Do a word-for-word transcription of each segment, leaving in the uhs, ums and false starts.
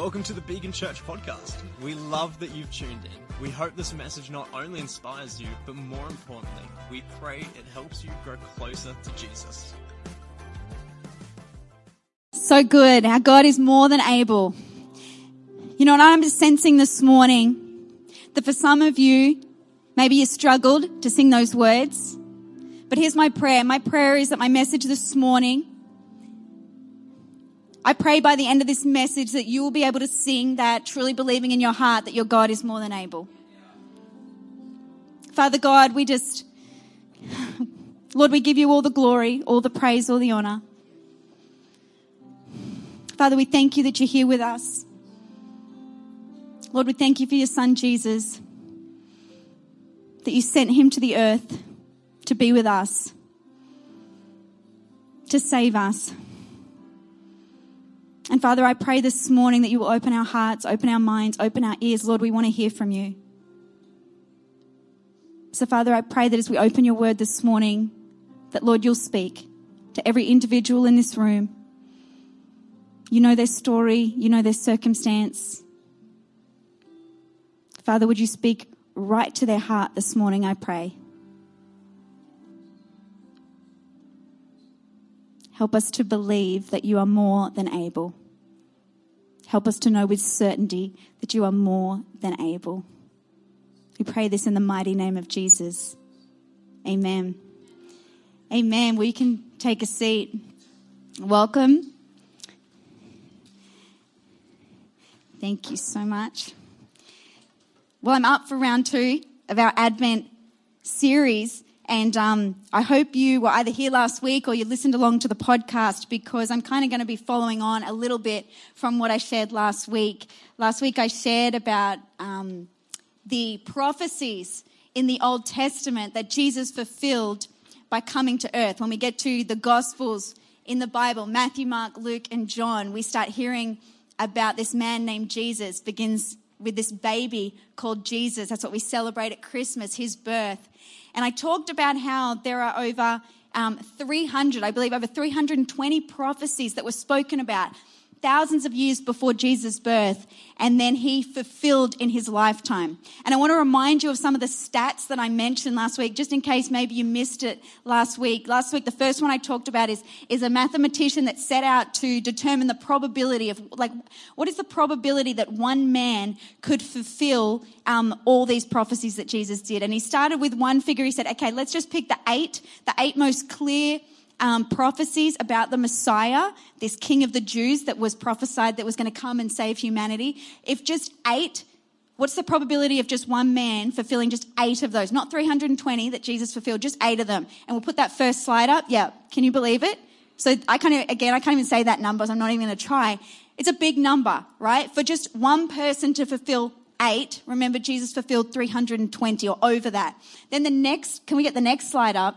Welcome to the Beacon Church podcast. We love that you've tuned in. We hope this message not only inspires you, but more importantly, we pray it helps you grow closer to Jesus. So good. Our God is more than able. You know, and I'm just sensing this morning that for some of you, maybe you struggled to sing those words. But here's my prayer. My prayer is that my message this morning, I pray by the end of this message that you will be able to sing that, truly believing in your heart that your God is more than able. Father God, we just, Lord, we give you all the glory, all the praise, all the honor. Father, we thank you that you're here with us. Lord, we thank you for your son, Jesus, that you sent him to the earth to be with us, to save us. And Father, I pray this morning that you will open our hearts, open our minds, open our ears. Lord, we want to hear from you. So Father, I pray that as we open your word this morning, that Lord, you'll speak to every individual in this room. You know their story, you know their circumstance. Father, would you speak right to their heart this morning, I pray. Help us to believe that you are more than able. Help us to know with certainty that you are more than able. We pray this in the mighty name of Jesus. Amen. Amen. Well, you can take a seat. Welcome. Thank you so much. Well, I'm up for round two of our Advent series. And um, I hope you were either here last week or you listened along to the podcast, because I'm kind of going to be following on a little bit from what I shared last week. Last week I shared about um, the prophecies in the Old Testament that Jesus fulfilled by coming to earth. When we get to the Gospels in the Bible, Matthew, Mark, Luke, and John, we start hearing about this man named Jesus. Begins with this baby called Jesus. That's what we celebrate at Christmas, his birth. And I talked about how there are over um, three hundred, I believe over three hundred twenty prophecies that were spoken about thousands of years before Jesus' birth, and then he fulfilled in his lifetime. And I want to remind you of some of the stats that I mentioned last week, just in case maybe you missed it last week. Last week, the first one I talked about is, is a mathematician that set out to determine the probability of, like, what is the probability that one man could fulfill um, all these prophecies that Jesus did. And he started with one figure. He said, okay, let's just pick the eight, the eight most clear Um, prophecies about the Messiah, this King of the Jews that was prophesied that was going to come and save humanity. If just eight, what's the probability of just one man fulfilling just eight of those? Not three hundred twenty that Jesus fulfilled, just eight of them. And we'll put that first slide up. Yeah, can you believe it? So I kind of, again, I can't even say that number, so I'm not even going to try. It's a big number, right? For just one person to fulfill eight, remember Jesus fulfilled three hundred twenty or over that. Then the next, can we get the next slide up?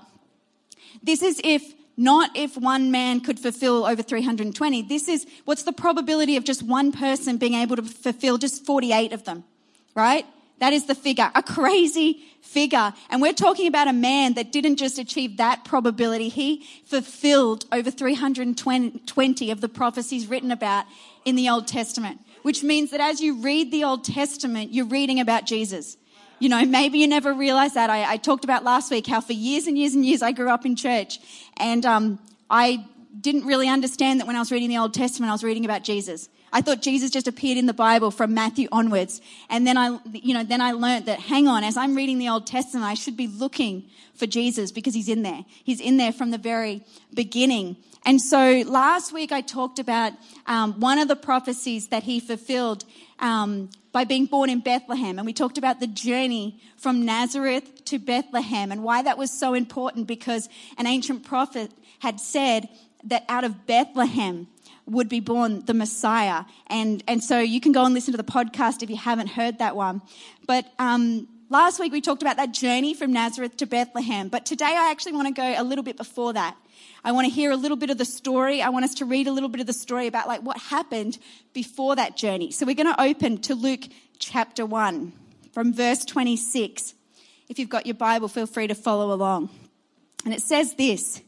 This is if Not if one man could fulfill over three hundred twenty. This is, what's the probability of just one person being able to fulfill just forty-eight of them, right? That is the figure, a crazy figure. And we're talking about a man that didn't just achieve that probability. He fulfilled over three hundred twenty of the prophecies written about in the Old Testament, which means that as you read the Old Testament, you're reading about Jesus. You know, maybe you never realized that. I, I talked about last week how for years and years and years I grew up in church, and um, I didn't really understand that when I was reading the Old Testament, I was reading about Jesus. I thought Jesus just appeared in the Bible from Matthew onwards. And then I, you know, then I learned that, hang on, as I'm reading the Old Testament, I should be looking for Jesus because he's in there. He's in there from the very beginning. And so last week I talked about um, one of the prophecies that he fulfilled um, by being born in Bethlehem. And we talked about the journey from Nazareth to Bethlehem and why that was so important, because an ancient prophet had said that out of Bethlehem would be born the Messiah. And and so you can go and listen to the podcast if you haven't heard that one. But um, last week we talked about that journey from Nazareth to Bethlehem. But today I actually want to go a little bit before that. I want to hear a little bit of the story. I want us to read a little bit of the story about like what happened before that journey. So we're going to open to Luke chapter one from verse twenty-six. If you've got your Bible, feel free to follow along. And it says this: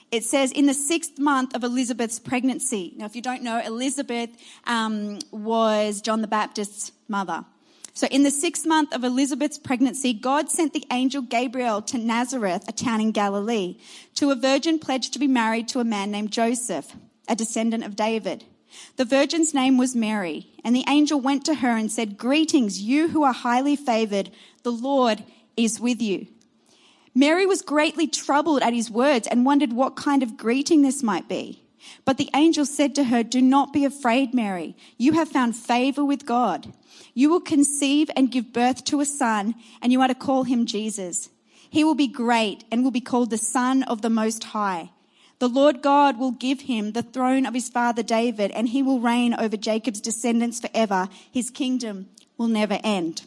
It says in the sixth month of Elizabeth's pregnancy. Now, if you don't know, Elizabeth um, was John the Baptist's mother. So in the sixth month of Elizabeth's pregnancy, God sent the angel Gabriel to Nazareth, a town in Galilee, to a virgin pledged to be married to a man named Joseph, a descendant of David. The virgin's name was Mary, and the angel went to her and said, "Greetings, you who are highly favored, the Lord is with you." Mary was greatly troubled at his words and wondered what kind of greeting this might be. But the angel said to her, "Do not be afraid, Mary. You have found favor with God. You will conceive and give birth to a son, and you are to call him Jesus. He will be great and will be called the Son of the Most High. The Lord God will give him the throne of his father David, and he will reign over Jacob's descendants forever. His kingdom will never end."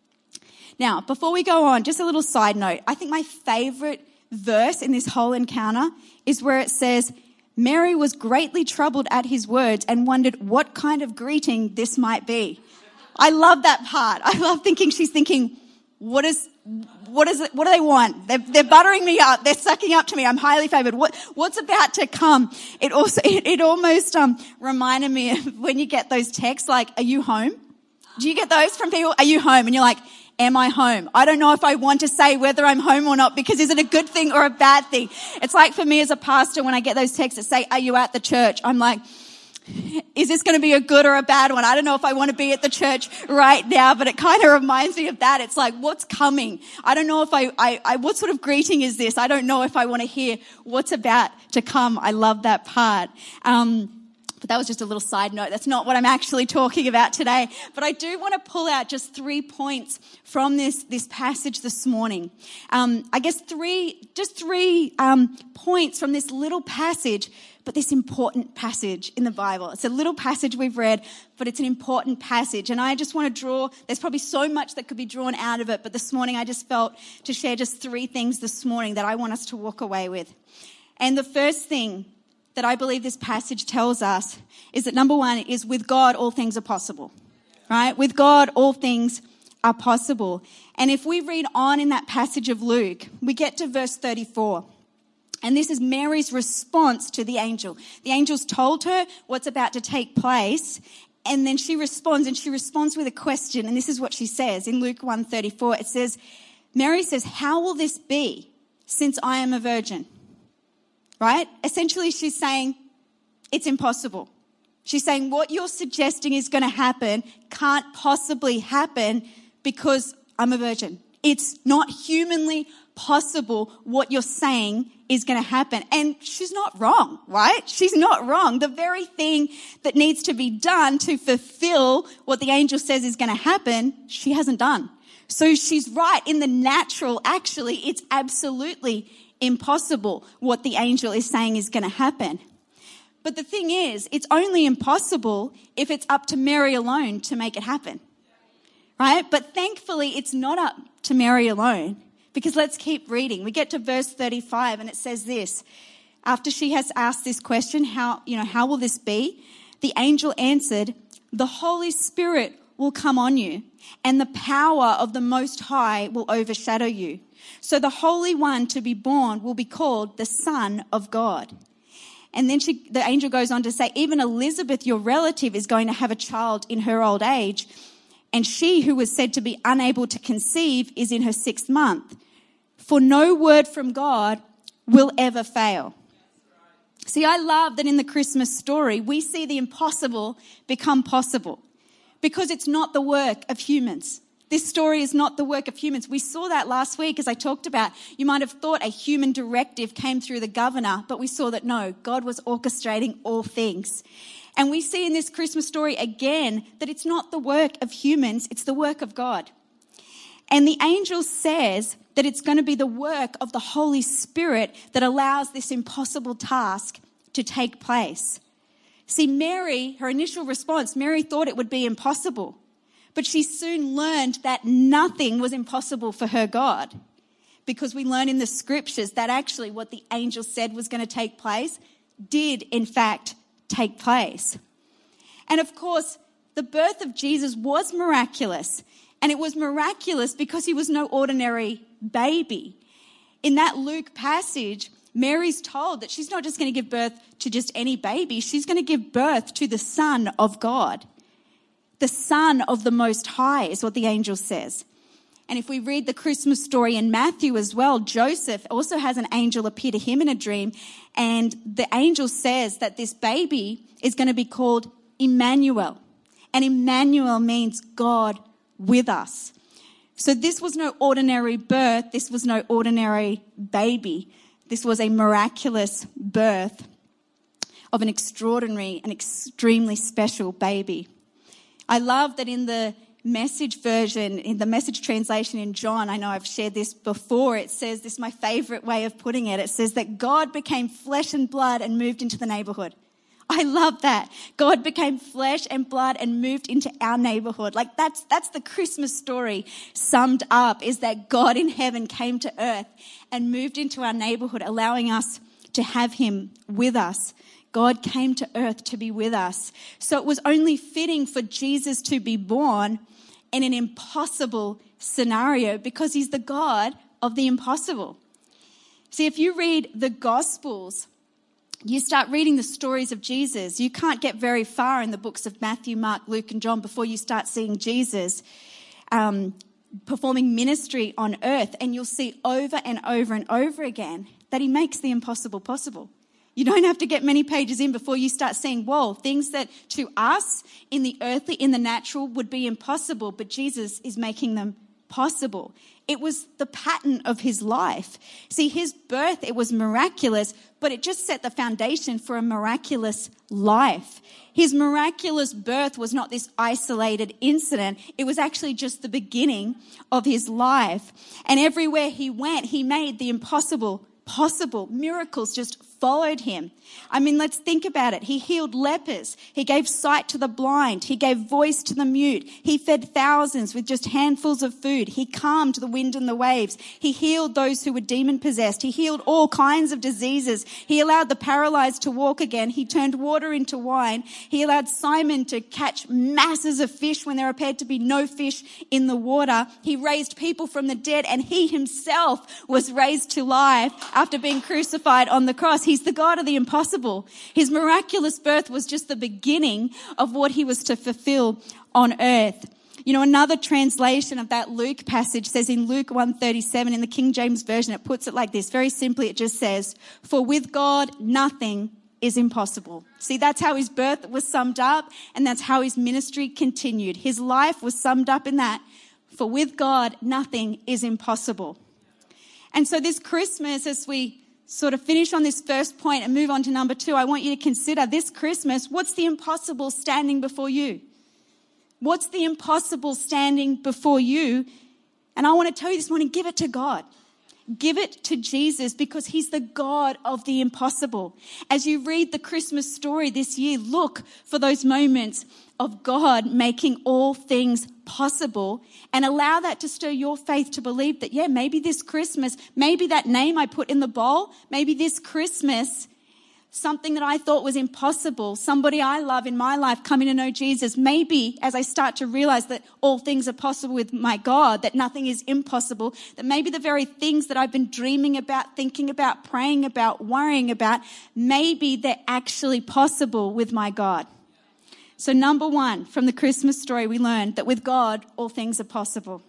Now, before we go on, just a little side note. I think my favorite verse in this whole encounter is where it says, Mary was greatly troubled at his words and wondered what kind of greeting this might be. I love that part. I love thinking she's thinking, what is, what is it? What do they want? They're, they're buttering me up. They're sucking up to me. I'm highly favored. What, what's about to come? It also, it, it almost, um, reminded me of when you get those texts like, "Are you home?" Do you get those from people? "Are you home?" And you're like, "Am I home?" I don't know if I want to say whether I'm home or not, because is it a good thing or a bad thing? It's like for me as a pastor, when I get those texts that say, "Are you at the church?" I'm like, is this going to be a good or a bad one? I don't know if I want to be at the church right now, but it kind of reminds me of that. It's like, what's coming? I don't know if I, I, I, what sort of greeting is this? I don't know if I want to hear what's about to come. I love that part. Um, But that was just a little side note. That's not what I'm actually talking about today. But I do want to pull out just three points from this, this passage this morning. Um, I guess three, just three um, points from this little passage, but this important passage in the Bible. It's a little passage we've read, but it's an important passage. And I just want to draw, there's probably so much that could be drawn out of it, but this morning I just felt to share just three things this morning that I want us to walk away with. And the first thing that I believe this passage tells us is that, number one, is with God, all things are possible, right? With God, all things are possible. And if we read on in that passage of Luke, we get to verse thirty-four. And this is Mary's response to the angel. The angel's told her what's about to take place. And then she responds, and she responds with a question. And this is what she says in Luke one thirty-four. It says, Mary says, "How will this be since I am a virgin?" Right? Essentially, she's saying it's impossible. She's saying what you're suggesting is going to happen can't possibly happen because I'm a virgin. It's not humanly possible what you're saying is going to happen. And she's not wrong, right? She's not wrong. The very thing that needs to be done to fulfill what the angel says is going to happen, she hasn't done. So she's right. In the natural, actually, it's absolutely impossible what the angel is saying is going to happen. But the thing is, it's only impossible if it's up to Mary alone to make it happen, right? But thankfully, it's not up to Mary alone, because let's keep reading. We get to verse thirty-five, and it says this. After she has asked this question, how, you know, how will this be? The angel answered, "The Holy Spirit will come on you, and the power of the Most High will overshadow you. So the Holy One to be born will be called the Son of God." And then she, the angel goes on to say, "Even Elizabeth, your relative, is going to have a child in her old age. And she who was said to be unable to conceive is in her sixth month. For no word from God will ever fail." See, I love that in the Christmas story, we see the impossible become possible, because it's not the work of humans. This story is not the work of humans. We saw that last week as I talked about. You might have thought a human directive came through the governor, but we saw that no, God was orchestrating all things. And we see in this Christmas story again that it's not the work of humans, it's the work of God. And the angel says that it's going to be the work of the Holy Spirit that allows this impossible task to take place. See, Mary, her initial response, Mary thought it would be impossible. But she soon learned that nothing was impossible for her God, because we learn in the scriptures that actually what the angel said was going to take place did in fact take place. And of course, the birth of Jesus was miraculous, and it was miraculous because he was no ordinary baby. In that Luke passage, Mary's told that she's not just going to give birth to just any baby. She's going to give birth to the Son of God. The Son of the Most High is what the angel says. And if we read the Christmas story in Matthew as well, Joseph also has an angel appear to him in a dream. And the angel says that this baby is going to be called Emmanuel. And Emmanuel means God with us. So this was no ordinary birth. This was no ordinary baby. This was a miraculous birth of an extraordinary and extremely special baby. I love that in the Message version, in the Message translation in John, I know I've shared this before, it says, this is my favorite way of putting it, it says that God became flesh and blood and moved into the neighborhood. I love that. God became flesh and blood and moved into our neighborhood. Like that's, that's the Christmas story summed up, is that God in heaven came to earth and moved into our neighborhood, allowing us to have him with us. God came to earth to be with us. So it was only fitting for Jesus to be born in an impossible scenario because he's the God of the impossible. See, if you read the Gospels, you start reading the stories of Jesus. You can't get very far in the books of Matthew, Mark, Luke, and John before you start seeing Jesus um, performing ministry on earth. And you'll see over and over and over again that he makes the impossible possible. You don't have to get many pages in before you start seeing, whoa, things that to us in the earthly, in the natural would be impossible, but Jesus is making them possible. It was the pattern of his life. See, his birth, it was miraculous, but it just set the foundation for a miraculous life. His miraculous birth was not this isolated incident. It was actually just the beginning of his life. And everywhere he went, he made the impossible possible. Miracles just followed him. I mean, let's think about it. He healed lepers. He gave sight to the blind. He gave voice to the mute. He fed thousands with just handfuls of food. He calmed the wind and the waves. He healed those who were demon possessed. He healed all kinds of diseases. He allowed the paralyzed to walk again. He turned water into wine. He allowed Simon to catch masses of fish when there appeared to be no fish in the water. He raised people from the dead, and he himself was raised to life after being crucified on the cross. He's the God of the impossible. His miraculous birth was just the beginning of what he was to fulfill on earth. You know, another translation of that Luke passage says in Luke one thirty-seven in the King James Version, it puts it like this. Very simply, it just says, "For with God, nothing is impossible." See, that's how his birth was summed up, and that's how his ministry continued. His life was summed up in that. For with God, nothing is impossible. And so this Christmas, as we sort of finish on this first point and move on to number two, I want you to consider this Christmas, what's the impossible standing before you? What's the impossible standing before you? And I want to tell you this morning, give it to God. Give it to Jesus because he's the God of the impossible. As you read the Christmas story this year, look for those moments of God making all things possible and allow that to stir your faith to believe that, yeah, maybe this Christmas, maybe that name I put in the bowl, maybe this Christmas, something that I thought was impossible, somebody I love in my life coming to know Jesus, maybe as I start to realize that all things are possible with my God, that nothing is impossible, that maybe the very things that I've been dreaming about, thinking about, praying about, worrying about, maybe they're actually possible with my God. So number one, from the Christmas story, we learned that with God, all things are possible.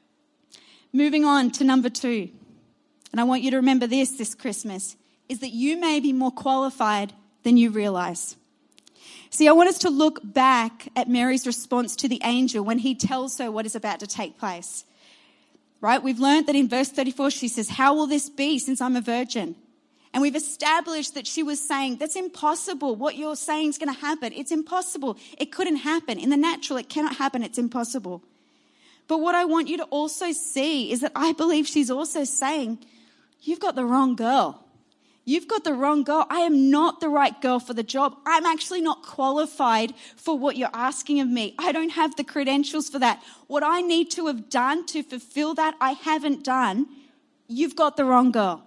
Moving on to number two, and I want you to remember this this Christmas, is that you may be more qualified than you realize. See, I want us to look back at Mary's response to the angel when he tells her what is about to take place. Right? We've learned that in verse thirty-four, she says, "How will this be since I'm a virgin?" And we've established that she was saying, that's impossible. What you're saying is going to happen. It's impossible. It couldn't happen. In the natural, it cannot happen. It's impossible. But what I want you to also see is that I believe she's also saying, you've got the wrong girl. You've got the wrong girl. I am not the right girl for the job. I'm actually not qualified for what you're asking of me. I don't have the credentials for that. What I need to have done to fulfill that, I haven't done. You've got the wrong girl.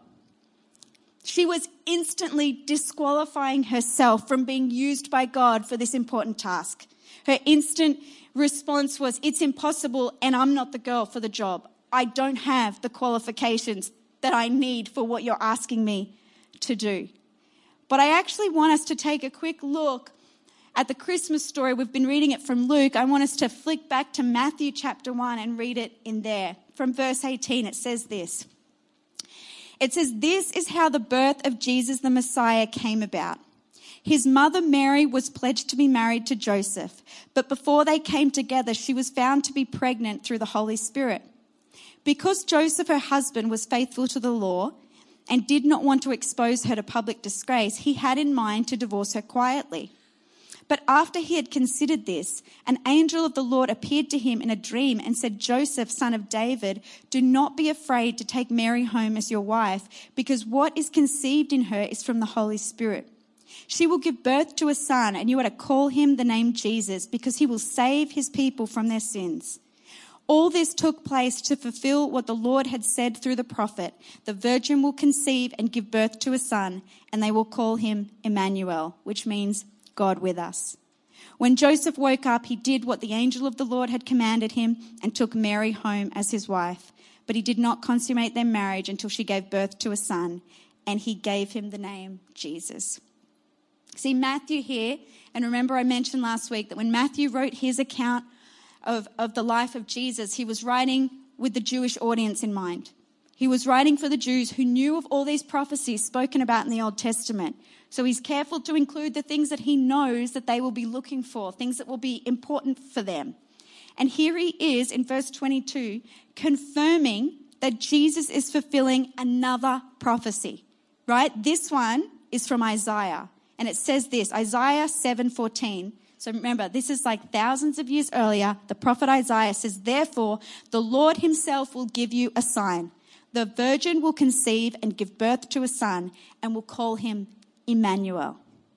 She was instantly disqualifying herself from being used by God for this important task. Her instant response was, it's impossible and I'm not the girl for the job. I don't have the qualifications that I need for what you're asking me to do. But I actually want us to take a quick look at the Christmas story. We've been reading it from Luke. I want us to flick back to Matthew chapter one and read it in there. From verse eighteen, it says this. It says, "This is how the birth of Jesus the Messiah came about. His mother Mary was pledged to be married to Joseph, but before they came together, she was found to be pregnant through the Holy Spirit. Because Joseph, her husband, was faithful to the law and did not want to expose her to public disgrace, he had in mind to divorce her quietly. But after he had considered this, an angel of the Lord appeared to him in a dream and said, 'Joseph, son of David, do not be afraid to take Mary home as your wife, because what is conceived in her is from the Holy Spirit. She will give birth to a son, and you are to call him the name Jesus, because he will save his people from their sins.' All this took place to fulfill what the Lord had said through the prophet. The virgin will conceive and give birth to a son, and they will call him Emmanuel," which means God with us. When Joseph woke up, he did what the angel of the Lord had commanded him and took Mary home as his wife. But he did not consummate their marriage until she gave birth to a son, and he gave him the name Jesus. See, Matthew here, and remember I mentioned last week that when Matthew wrote his account of, of the life of Jesus, he was writing with the Jewish audience in mind. He was writing for the Jews who knew of all these prophecies spoken about in the Old Testament. So he's careful to include the things that he knows that they will be looking for, things that will be important for them. And here he is in verse twenty-two, confirming that Jesus is fulfilling another prophecy, right? This one is from Isaiah. And it says this, Isaiah seven fourteen. So remember, this is like thousands of years earlier. The prophet Isaiah says, "Therefore, the Lord himself will give you a sign. The virgin will conceive and give birth to a son, and will call him Emmanuel."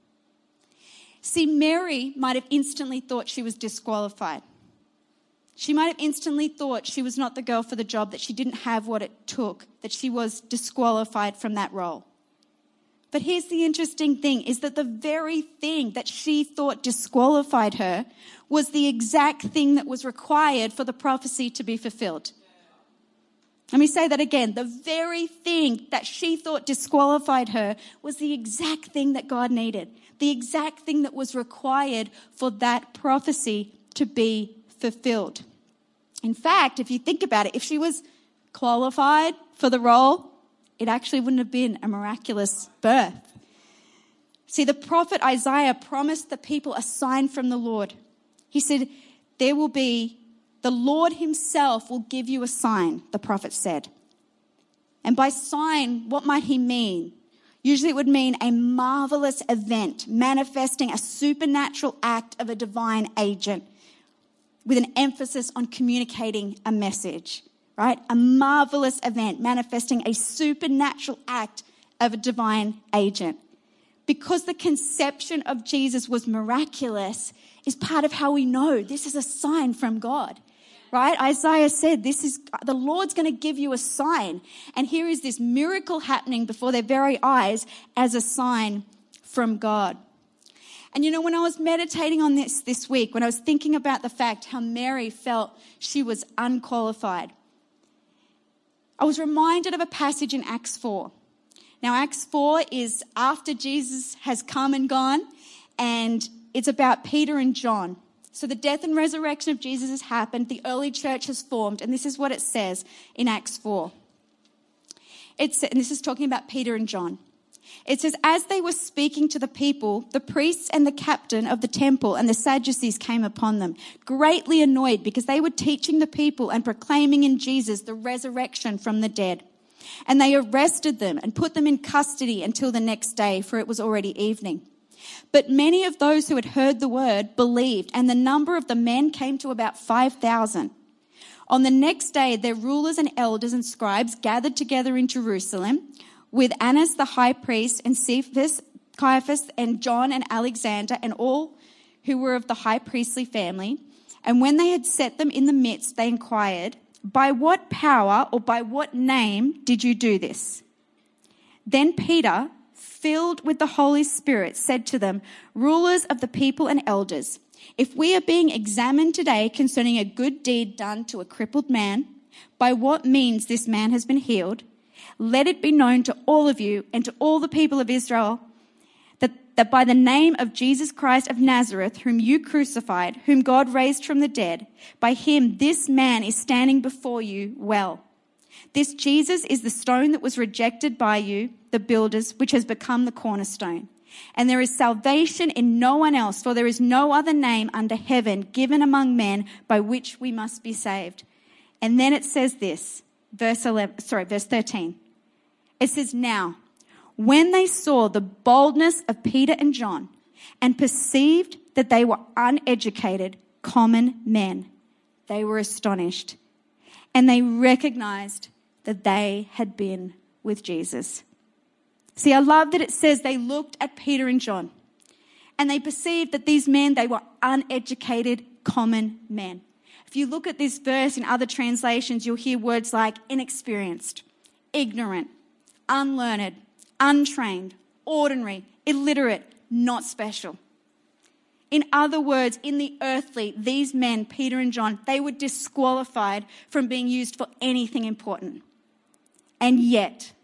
See, Mary might have instantly thought she was disqualified. She might have instantly thought she was not the girl for the job, that she didn't have what it took, that she was disqualified from that role. But here's the interesting thing, is that the very thing that she thought disqualified her was the exact thing that was required for the prophecy to be fulfilled. Let me say that again. The very thing that she thought disqualified her was the exact thing that God needed, the exact thing that was required for that prophecy to be fulfilled. In fact, if you think about it, if she was qualified for the role, it actually wouldn't have been a miraculous birth. See, the prophet Isaiah promised the people a sign from the Lord. He said, there will be, the Lord himself will give you a sign, the prophet said. And by sign, what might he mean? Usually it would mean a marvelous event manifesting a supernatural act of a divine agent with an emphasis on communicating a message. Right? A marvelous event manifesting a supernatural act of a divine agent. Because the conception of Jesus was miraculous is part of how we know this is a sign from God. Right? Isaiah said, this is, the Lord's going to give you a sign. And here is this miracle happening before their very eyes as a sign from God. And you know, when I was meditating on this this week, when I was thinking about the fact how Mary felt she was unqualified, I was reminded of a passage in Acts four. Now, Acts four is after Jesus has come and gone, and it's about Peter and John. So the death and resurrection of Jesus has happened, the early church has formed, and this is what it says in Acts four. It's, and this is talking about Peter and John. It says, "As they were speaking to the people, the priests and the captain of the temple and the Sadducees came upon them, greatly annoyed because they were teaching the people and proclaiming in Jesus the resurrection from the dead. And they arrested them and put them in custody until the next day, for it was already evening. But many of those who had heard the word believed, and the number of the men came to about five thousand. On the next day, their rulers and elders and scribes gathered together in Jerusalem, with Annas the high priest and Cephas, Caiaphas and John and Alexander and all who were of the high priestly family. And when they had set them in the midst, they inquired, 'By what power or by what name did you do this?' Then Peter, filled with the Holy Spirit, said to them, 'Rulers of the people and elders, if we are being examined today concerning a good deed done to a crippled man, by what means this man has been healed, let it be known to all of you and to all the people of Israel that, that by the name of Jesus Christ of Nazareth, whom you crucified, whom God raised from the dead, by him this man is standing before you well. This Jesus is the stone that was rejected by you, the builders, which has become the cornerstone. And there is salvation in no one else, for there is no other name under heaven given among men by which we must be saved. And then it says this, verse eleven, sorry, verse thirteen. It says, now, when they saw the boldness of Peter and John and perceived that they were uneducated, common men, they were astonished. And they recognized that they had been with Jesus. See, I love that it says they looked at Peter and John and they perceived that these men, they were uneducated, common men. If you look at this verse in other translations, you'll hear words like inexperienced, ignorant, unlearned, untrained, ordinary, illiterate, not special. In other words, in the earthly, these men, Peter and John, they were disqualified from being used for anything important. And yet,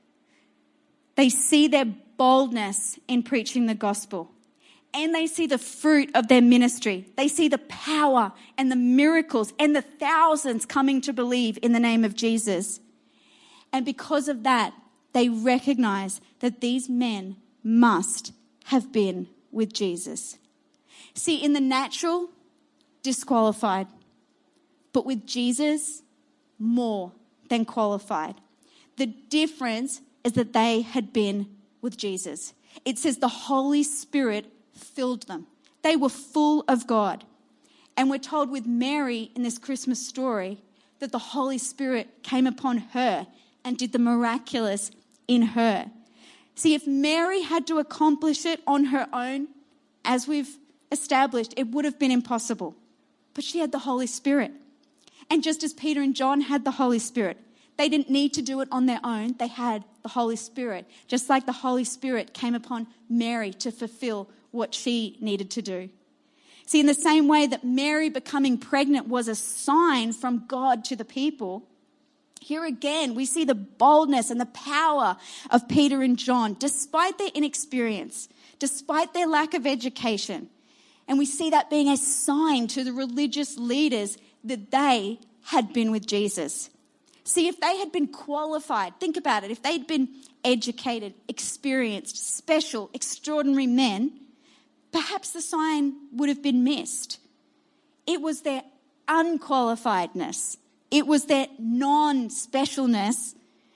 they see their boldness in preaching the gospel. And they see the fruit of their ministry. They see the power and the miracles and the thousands coming to believe in the name of Jesus. And because of that, they recognize that these men must have been with Jesus. See, in the natural, disqualified. But with Jesus, more than qualified. The difference is that they had been with Jesus. It says the Holy Spirit filled them. They were full of God. And we're told with Mary in this Christmas story that the Holy Spirit came upon her and did the miraculous in her. See, if Mary had to accomplish it on her own, as we've established, it would have been impossible. But she had the Holy Spirit. And just as Peter and John had the Holy Spirit, they didn't need to do it on their own. They had the Holy Spirit, just like the Holy Spirit came upon Mary to fulfill what she needed to do. See, in the same way that Mary becoming pregnant was a sign from God to the people, here again we see the boldness and the power of Peter and John, despite their inexperience, despite their lack of education. And we see that being a sign to the religious leaders that they had been with Jesus. See, if they had been qualified, think about it, if they'd been educated, experienced, special, extraordinary men, perhaps the sign would have been missed. It was their unqualifiedness. It was their non-specialness.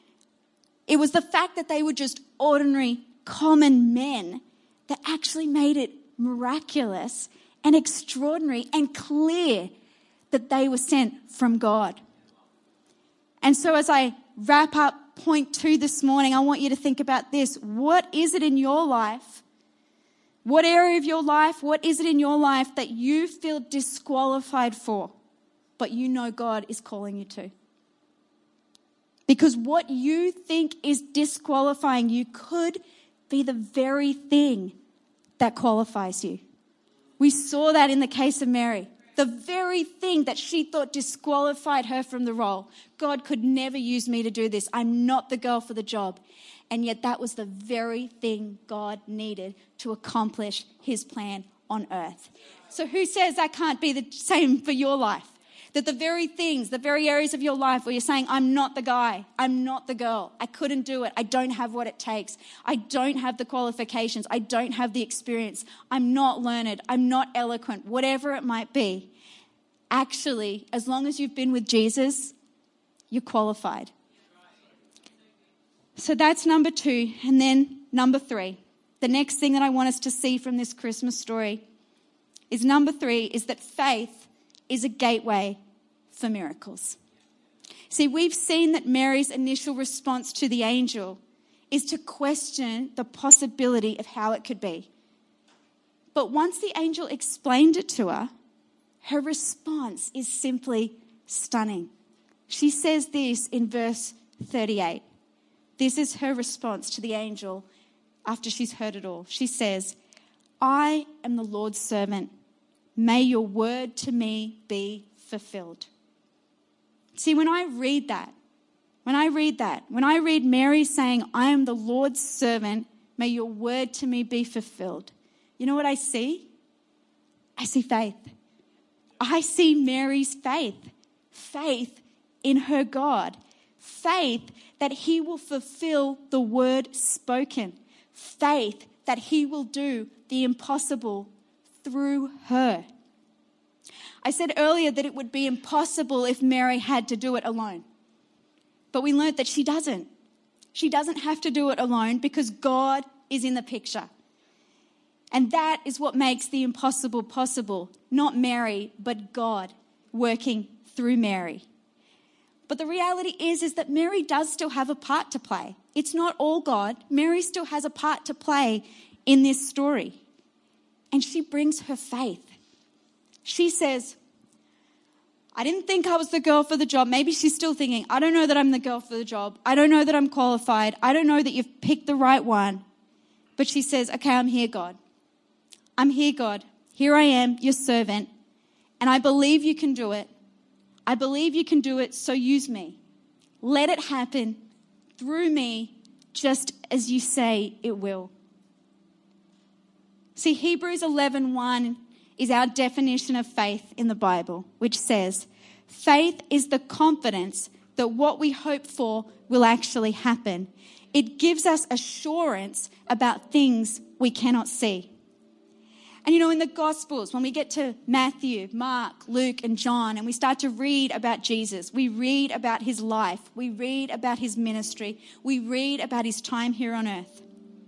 It was the fact that they were just ordinary, common men that actually made it miraculous and extraordinary and clear that they were sent from God. And so as I wrap up point two this morning, I want you to think about this. What is it in your life? What area of your life, what is it in your life that you feel disqualified for, but you know God is calling you to? Because what you think is disqualifying you could be the very thing that qualifies you. We saw that in the case of Mary. The very thing that she thought disqualified her from the role. God could never use me to do this. I'm not the girl for the job. And yet that was the very thing God needed to accomplish his plan on earth. So who says that can't be the same for your life? That the very things, the very areas of your life where you're saying, I'm not the guy, I'm not the girl, I couldn't do it, I don't have what it takes, I don't have the qualifications, I don't have the experience, I'm not learned, I'm not eloquent, whatever it might be. Actually, as long as you've been with Jesus, you're qualified. So that's number two. And then number three, the next thing that I want us to see from this Christmas story is number three is that faith is a gateway for miracles. See, we've seen that Mary's initial response to the angel is to question the possibility of how it could be. But once the angel explained it to her, her response is simply stunning. She says this in verse thirty-eight. This is her response to the angel after she's heard it all. She says, I am the Lord's servant. May your word to me be fulfilled. See, when I read that, When I read that, when I read Mary saying, I am the Lord's servant, may your word to me be fulfilled. You know what I see? I see faith. I see Mary's faith. Faith in her God. Faith that he will fulfill the word spoken. Faith that he will do the impossible through her. I said earlier that it would be impossible if Mary had to do it alone. But we learned that she doesn't. She doesn't have to do it alone because God is in the picture. And that is what makes the impossible possible. Not Mary, but God working through Mary. But the reality is, is that Mary does still have a part to play. It's not all God. Mary still has a part to play in this story. And she brings her faith. She says, I didn't think I was the girl for the job. Maybe she's still thinking, I don't know that I'm the girl for the job. I don't know that I'm qualified. I don't know that you've picked the right one. But she says, okay, I'm here, God. I'm here, God. Here I am, your servant. And I believe you can do it. I believe you can do it, so use me. Let it happen through me just as you say it will. See, Hebrews eleven one is our definition of faith in the Bible, which says, faith is the confidence that what we hope for will actually happen. It gives us assurance about things we cannot see. And you know, in the Gospels, when we get to Matthew, Mark, Luke, and John, and we start to read about Jesus, we read about his life, we read about his ministry, we read about his time here on earth.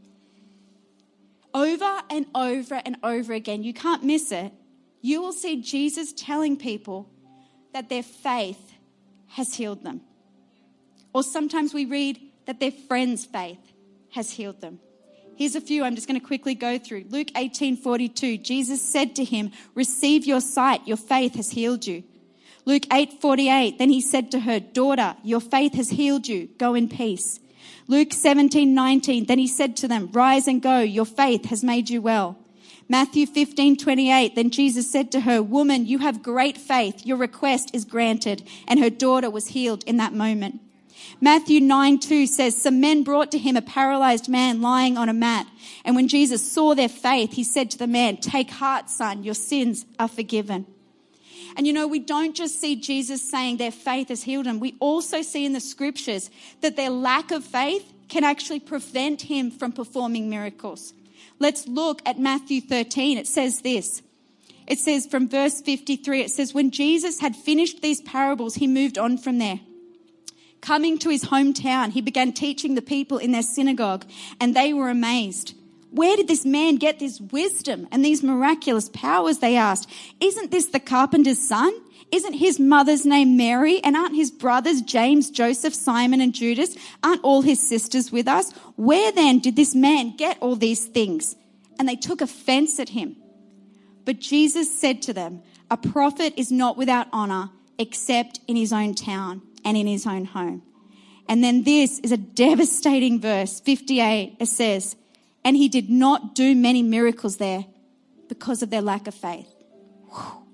Over and over and over again, you can't miss it, you will see Jesus telling people that their faith has healed them. Or sometimes we read that their friend's faith has healed them. Here's a few I'm just going to quickly go through. Luke eighteen forty-two, Jesus said to him, receive your sight, your faith has healed you. Luke eight forty-eight, then he said to her, daughter, your faith has healed you, go in peace. Luke seventeen nineteen, then he said to them, rise and go, your faith has made you well. Matthew fifteen twenty-eight, then Jesus said to her, woman, you have great faith, your request is granted. And her daughter was healed in that moment. Matthew nine two says, some men brought to him a paralyzed man lying on a mat. And when Jesus saw their faith, he said to the man, take heart, son, your sins are forgiven. And you know, we don't just see Jesus saying their faith has healed them. We also see in the scriptures that their lack of faith can actually prevent him from performing miracles. Let's look at Matthew thirteen. It says this. It says from verse fifty-three, it says, when Jesus had finished these parables, he moved on from there. Coming to his hometown, he began teaching the people in their synagogue, and they were amazed. Where did this man get this wisdom and these miraculous powers, they asked. Isn't this the carpenter's son? Isn't his mother's name Mary? And aren't his brothers James, Joseph, Simon, and Judas? Aren't all his sisters with us? Where then did this man get all these things? And they took offense at him. But Jesus said to them, a prophet is not without honor except in his own town and in his own home. And then this is a devastating verse, fifty-eight. It says, and he did not do many miracles there because of their lack of faith. Whew.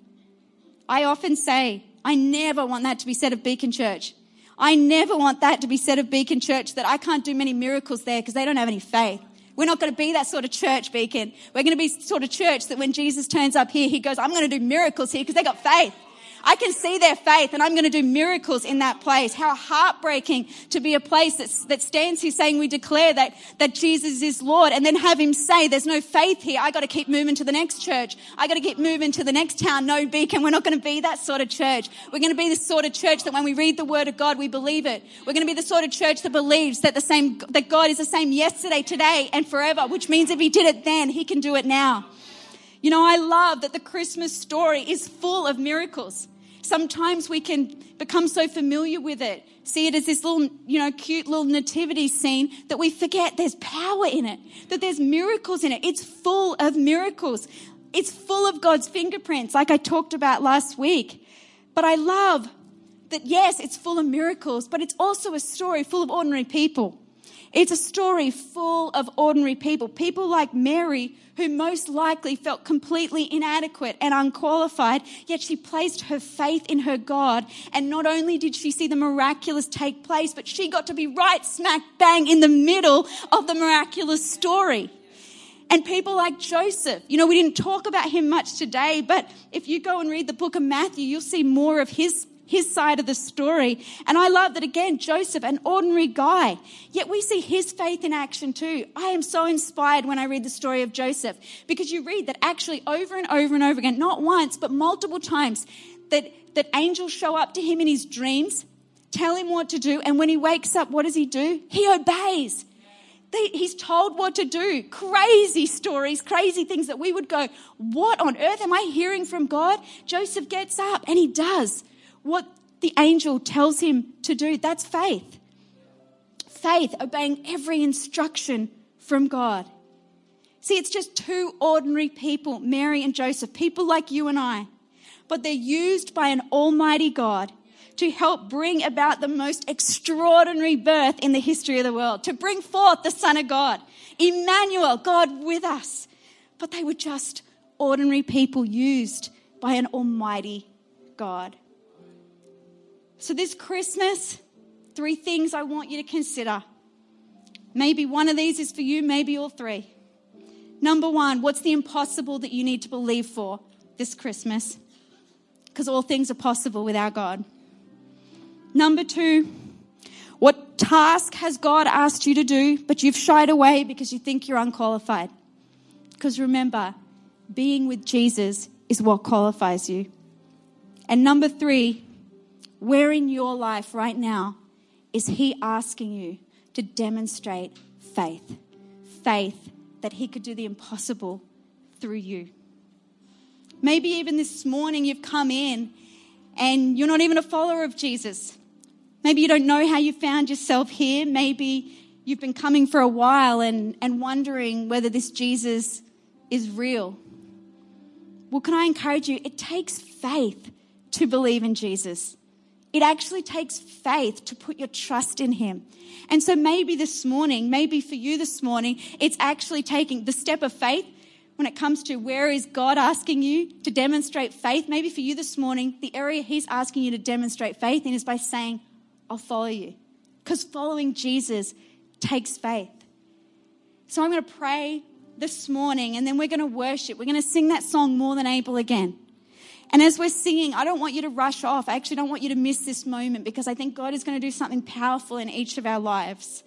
I often say, I never want that to be said of Beacon Church. I never want that to be said of Beacon Church, that I can't do many miracles there because they don't have any faith. We're not going to be that sort of church, Beacon. We're going to be sort of church that when Jesus turns up here, he goes, I'm going to do miracles here because they got faith. I can see their faith and I'm going to do miracles in that place. How heartbreaking to be a place that's, that stands here saying we declare that, that Jesus is Lord, and then have him say there's no faith here. I got to keep moving to the next church. I got to keep moving to the next town. No, Beacon, we're not going to be that sort of church. We're going to be the sort of church that when we read the word of God, we believe it. We're going to be the sort of church that believes that the same, that God is the same yesterday, today, and forever, which means if he did it then, he can do it now. You know, I love that the Christmas story is full of miracles. Sometimes we can become so familiar with it, see it as this little, you know, cute little nativity scene that we forget there's power in it, that there's miracles in it. It's full of miracles. It's full of God's fingerprints, like I talked about last week. But I love that, yes, it's full of miracles, but it's also a story full of ordinary people. It's a story full of ordinary people, people like Mary, who most likely felt completely inadequate and unqualified, yet she placed her faith in her God. And not only did she see the miraculous take place, but she got to be right smack bang in the middle of the miraculous story. And people like Joseph, you know, we didn't talk about him much today, but if you go and read the book of Matthew, you'll see more of his his side of the story. And I love that, again, Joseph, an ordinary guy, yet we see his faith in action too. I am so inspired when I read the story of Joseph, because you read that actually over and over and over again, not once, but multiple times, that, that angels show up to him in his dreams, tell him what to do, and when he wakes up, what does he do? He obeys. They, he's told what to do. Crazy stories, crazy things that we would go, what on earth am I hearing from God? Joseph gets up and he does what the angel tells him to do. That's faith. Faith, obeying every instruction from God. See, it's just two ordinary people, Mary and Joseph, people like you and I, but they're used by an almighty God to help bring about the most extraordinary birth in the history of the world, to bring forth the Son of God, Emmanuel, God with us. But they were just ordinary people used by an almighty God. So this Christmas, three things I want you to consider. Maybe one of these is for you, maybe all three. Number one, what's the impossible that you need to believe for this Christmas? Because all things are possible with our God. Number two, what task has God asked you to do, but you've shied away because you think you're unqualified? Because remember, being with Jesus is what qualifies you. And number three, where in your life right now is he asking you to demonstrate faith? Faith that he could do the impossible through you. Maybe even this morning you've come in and you're not even a follower of Jesus. Maybe you don't know how you found yourself here. Maybe you've been coming for a while and, and wondering whether this Jesus is real. Well, can I encourage you? It takes faith to believe in Jesus. It actually takes faith to put your trust in him. And so maybe this morning, maybe for you this morning, it's actually taking the step of faith when it comes to where is God asking you to demonstrate faith. Maybe for you this morning, the area he's asking you to demonstrate faith in is by saying, I'll follow you. Because following Jesus takes faith. So I'm going to pray this morning and then we're going to worship. We're going to sing that song, More Than Able, again. And as we're singing, I don't want you to rush off. I actually don't want you to miss this moment because I think God is going to do something powerful in each of our lives.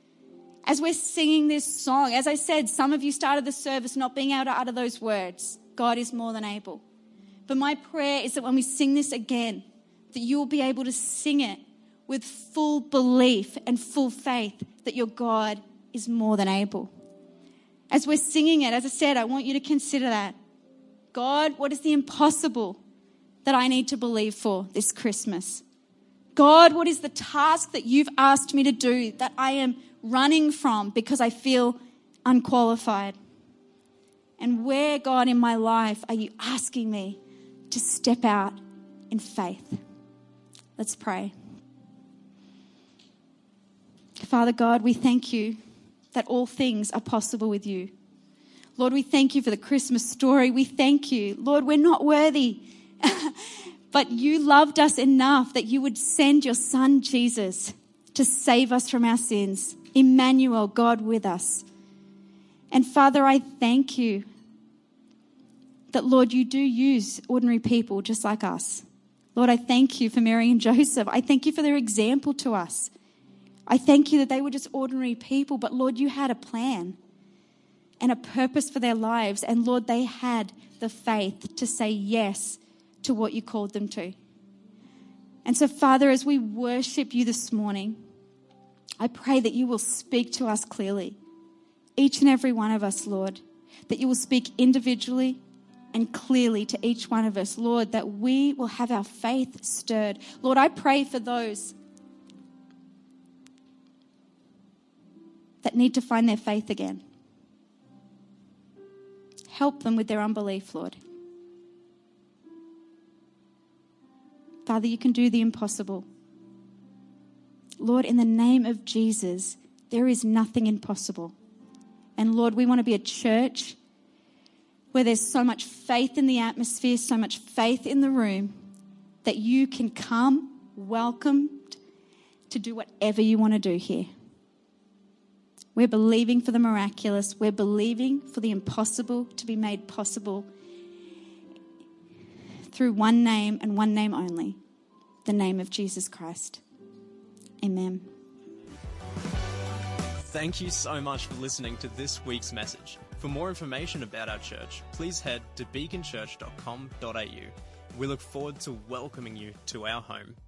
As we're singing this song, as I said, some of you started the service not being able to utter those words. God is more than able. But my prayer is that when we sing this again, that you will be able to sing it with full belief and full faith that your God is more than able. As we're singing it, as I said, I want you to consider that. God, what is the impossible that I need to believe for this Christmas? God, what is the task that you've asked me to do that I am running from because I feel unqualified? And where, God, in my life are you asking me to step out in faith? Let's pray. Father God, we thank you that all things are possible with you. Lord, we thank you for the Christmas story. We thank you. Lord, we're not worthy, but you loved us enough that you would send your son, Jesus, to save us from our sins. Emmanuel, God with us. And Father, I thank you that, Lord, you do use ordinary people just like us. Lord, I thank you for Mary and Joseph. I thank you for their example to us. I thank you that they were just ordinary people, but Lord, you had a plan and a purpose for their lives. And Lord, they had the faith to say yes to what you called them to. And so, Father, as we worship you this morning, I pray that you will speak to us clearly, each and every one of us, Lord, that you will speak individually and clearly to each one of us, Lord, that we will have our faith stirred. Lord, I pray for those that need to find their faith again. Help them with their unbelief, Lord. Father, you can do the impossible. Lord, in the name of Jesus, there is nothing impossible. And Lord, we want to be a church where there's so much faith in the atmosphere, so much faith in the room, that you can come welcomed to do whatever you want to do here. We're believing for the miraculous. We're believing for the impossible to be made possible through one name and one name only, the name of Jesus Christ. Amen. Thank you so much for listening to this week's message. For more information about our church, please head to beacon church dot com dot a u. We look forward to welcoming you to our home.